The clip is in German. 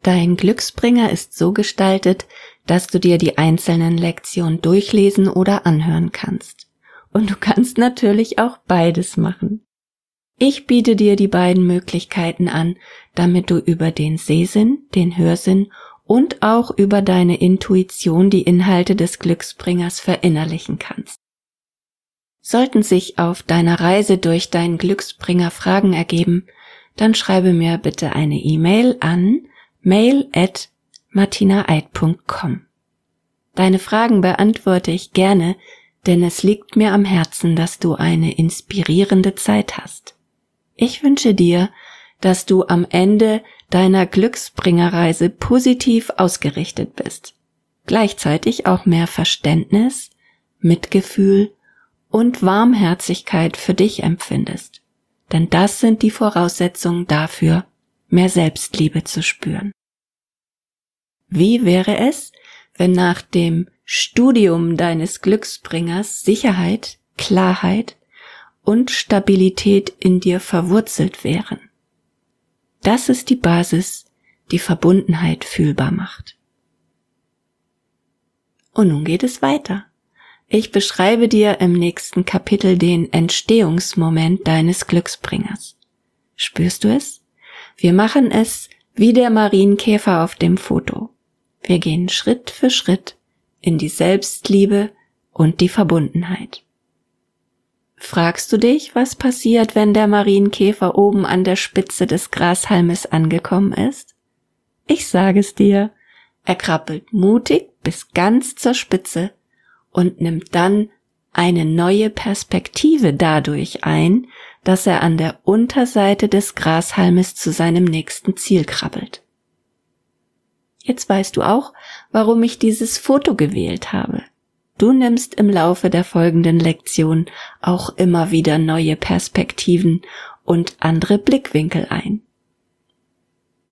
Dein Glücksbringer ist so gestaltet, dass du dir die einzelnen Lektionen durchlesen oder anhören kannst. Und du kannst natürlich auch beides machen. Ich biete dir die beiden Möglichkeiten an, damit du über den Sehsinn, den Hörsinn und auch über deine Intuition die Inhalte des Glücksbringers verinnerlichen kannst. Sollten sich auf deiner Reise durch deinen Glücksbringer Fragen ergeben, dann schreibe mir bitte eine E-Mail an mail@martinaeid.com. Deine Fragen beantworte ich gerne, denn es liegt mir am Herzen, dass du eine inspirierende Zeit hast. Ich wünsche dir, dass du am Ende deiner Glücksbringerreise positiv ausgerichtet bist, gleichzeitig auch mehr Verständnis, Mitgefühl und Warmherzigkeit für dich empfindest, denn das sind die Voraussetzungen dafür, mehr Selbstliebe zu spüren. Wie wäre es, wenn nach dem Studium deines Glücksbringers Sicherheit, Klarheit und Stabilität in dir verwurzelt wären? Das ist die Basis, die Verbundenheit fühlbar macht. Und nun geht es weiter. Ich beschreibe dir im nächsten Kapitel den Entstehungsmoment deines Glücksbringers. Spürst du es? Wir machen es wie der Marienkäfer auf dem Foto. Wir gehen Schritt für Schritt in die Selbstliebe und die Verbundenheit. Fragst du dich, was passiert, wenn der Marienkäfer oben an der Spitze des Grashalmes angekommen ist? Ich sage es dir, er krabbelt mutig bis ganz zur Spitze und nimmt dann eine neue Perspektive dadurch ein, dass er an der Unterseite des Grashalmes zu seinem nächsten Ziel krabbelt. Jetzt weißt du auch, warum ich dieses Foto gewählt habe. Du nimmst im Laufe der folgenden Lektion auch immer wieder neue Perspektiven und andere Blickwinkel ein.